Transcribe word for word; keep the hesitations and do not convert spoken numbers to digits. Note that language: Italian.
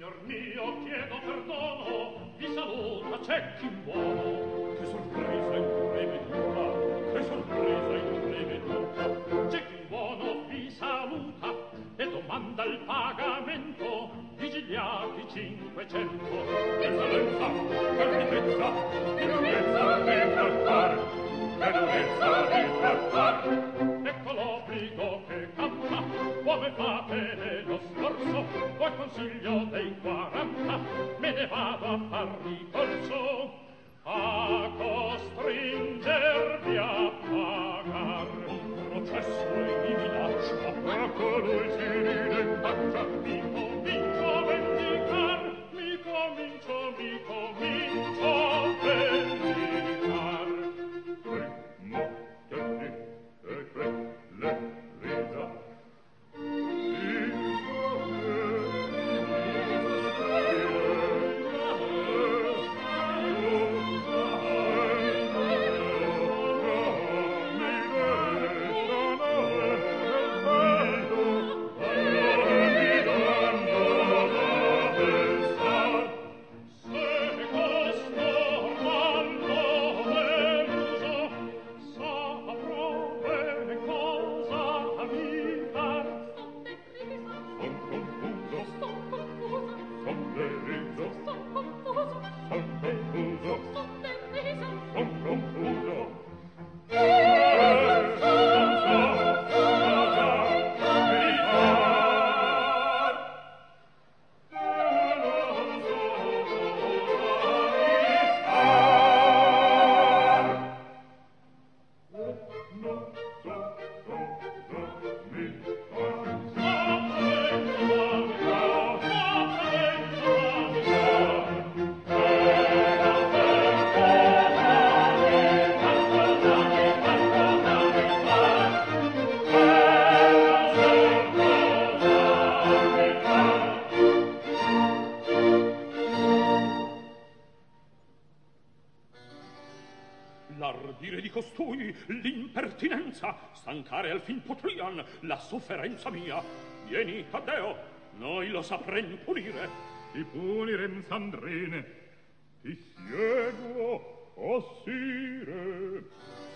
signor mio, chiedo perdono, vi saluta, c'è chi buono. Che sorpresa impreveduta, che sorpresa impreveduta. C'è chi buono vi saluta e domanda il pagamento, vigiliati cinquecento. Eccellenza, per lunghezza, di lunghezza di trattar, per lunghezza di trattar. Ecco l'obbligo che canta, come fate nello sforzo, poi consiglio dei quaranta, me ne vado a far ricorso, a costringervi a pagar un processo e mi minaccia, a colui si ridentaccia, mi comincio a vendicar, mi comincio, mi comincio a vendicar. L'ardire di costui, l'impertinenza, stancare al fin potrian la sofferenza mia. Vieni, Taddeo, noi lo saprem punire. Ti punirem, Sandrine, ti seguo, o sire.